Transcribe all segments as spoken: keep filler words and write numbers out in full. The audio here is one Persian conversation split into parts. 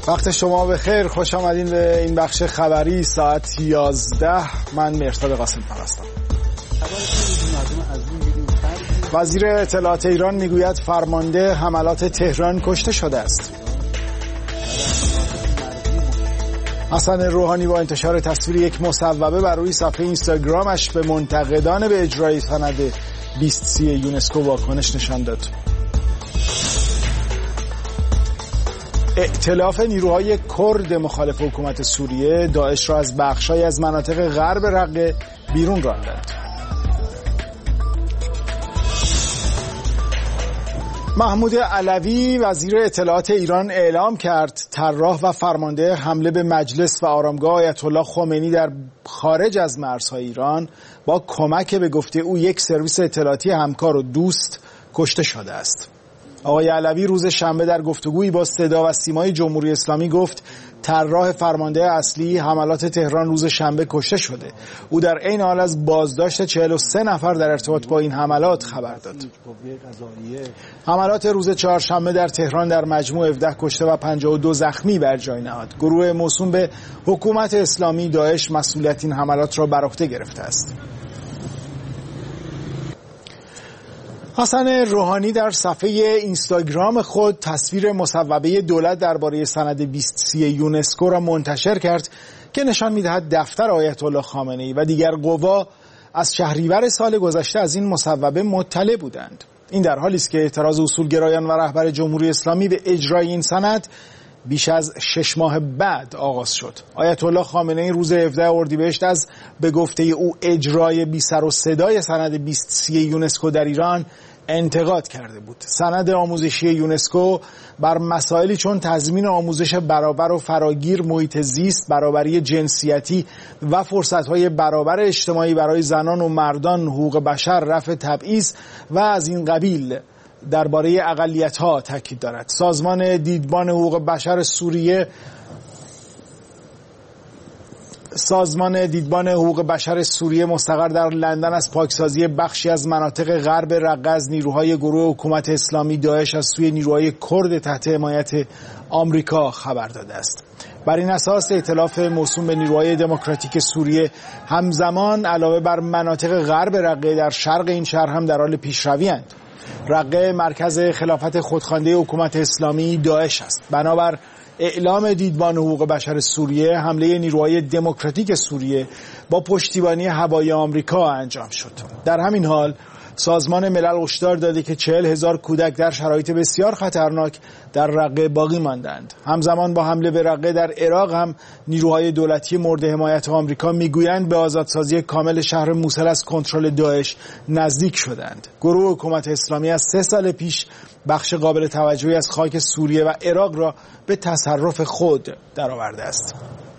وقت شما بخیر، خوش آمدین به این بخش خبری ساعت یازده. من مرتضی قاسم هستم. وزیر اطلاعات ایران میگوید فرمانده حملات تهران کشته شده است. حسن روحانی با انتشار تصویر یک مصوبه بر روی صفحه اینستاگرامش به منتقدان به اجرای سند بیست سی یونسکو واکنش نشان داد. ائتلاف نیروهای کرد مخالف حکومت سوریه داعش را از بخش‌هایی از مناطق غرب رقه بیرون راندند. محمود علوی وزیر اطلاعات ایران اعلام کرد طراح و فرمانده حمله به مجلس و آرامگاه آیت الله خمینی در خارج از مرزهای ایران با کمک به گفته او یک سرویس اطلاعاتی همکار و دوست کشته شده است. آقای علوی روز شنبه در گفتگویی با صدا و سیمای جمهوری اسلامی گفت طراح فرمانده اصلی حملات تهران روز شنبه کشته شده. او در عین حال از بازداشت چهل و سه نفر در ارتباط با این حملات خبر داد. حملات روز چهارشنبه در تهران در مجموع هفده کشته و پنجاه و دو زخمی بر جای نهاد. گروه موسوم به حکومت اسلامی داعش مسئولیت این حملات را بر عهده گرفته است. حسن روحانی در صفحه اینستاگرام خود تصویر مصوبه دولت درباره سند بیست سی یونسکو را منتشر کرد که نشان می‌دهد دفتر آیت الله خامنه‌ای و دیگر قوا از شهریور سال گذشته از این مصوبه مطلع بودند. این در حالی است که اعتراض اصولگرایان و رهبر جمهوری اسلامی به اجرای این سند بیش از شش ماه بعد آغاز شد. آیت الله خامنه‌ای روز هفدهم اردیبهشت از به گفته او اجرای بی سر و صدای سند بیست سی یونسکو در ایران انتقاد کرده بود. سند آموزشی یونسکو بر مسائلی چون تضمین آموزش برابر و فراگیر، محیط زیست، برابری جنسیتی و فرصت‌های برابر اجتماعی برای زنان و مردان، حقوق بشر، رفع تبعیض و از این قبیل درباره اقلیت‌ها تاکید دارد. سازمان دیدبان حقوق بشر سوریه سازمان دیدبان حقوق بشر سوریه مستقر در لندن از پاکسازی بخشی از مناطق غرب رقه از نیروهای گروه حکومت اسلامی داعش از سوی نیروهای کرد تحت حمایت آمریکا خبر داده است. بر این اساس ائتلاف موسوم به نیروهای دموکراتیک سوریه همزمان علاوه بر مناطق غرب رقه در شرق این شهر هم در حال پیشروی‌اند. رقه مرکز خلافت خودخوانده حکومت اسلامی داعش است. بنابر اعلام دیدبان حقوق بشر سوریه، حمله نیروهای دموکراتیک سوریه با پشتیبانی هوایی آمریکا انجام شد. در همین حال سازمان ملل هشدار داده که چهل هزار کودک در شرایط بسیار خطرناک در رقه باقی ماندند. همزمان با حمله به رقه در عراق هم نیروهای دولتی مورد حمایت آمریکا میگویند به آزادسازی کامل شهر موصل از کنترل داعش نزدیک شدند. گروه حکومت اسلامی از سه سال پیش بخش قابل توجهی از خاک سوریه و عراق را به تصرف خود درآورده است.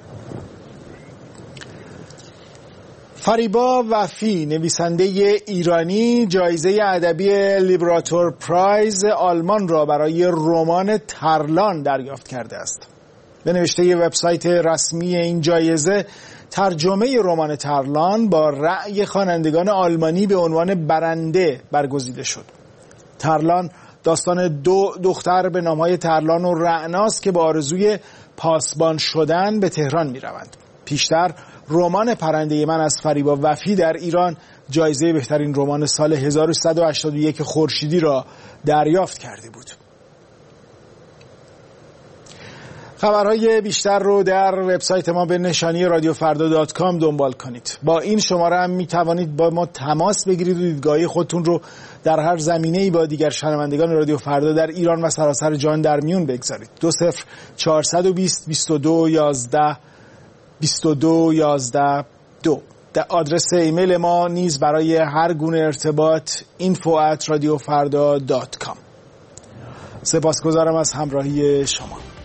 فریبا وفی نویسنده ایرانی جایزه ادبی لیبراتور پرایز آلمان را برای رمان ترلان دریافت کرده است. به نوشته وبسایت رسمی این جایزه، ترجمه رمان ترلان با رأی خوانندگان آلمانی به عنوان برنده برگزیده شد. ترلان داستان دو دختر به نامهای ترلان و رعناست که با آرزوی پاسبان شدن به تهران می روند. پیشتر رمان پرنده من از فریبا وفی در ایران جایزه بهترین رمان سال هزار و سیصد و هشتاد و یک خورشیدی را دریافت کرده بود. خبرهای بیشتر رو در وبسایت ما به نشانی رادیو فردا دات کام دنبال کنید. با این شماره هم می توانید با ما تماس بگیرید و دیدگاهی خودتون رو در هر زمینه‌ای با دیگر شنوندگان رادیو فردا در ایران و سراسر جهان در میون بگذارید. دو صفر چهارصد و بیست بیست و دو یازده بیست و دو یازده دو. در آدرس ایمیل ما نیز برای هر گونه ارتباط اینفو ات رادیو فردا دات کام. سپاسگزارم از همراهی شما.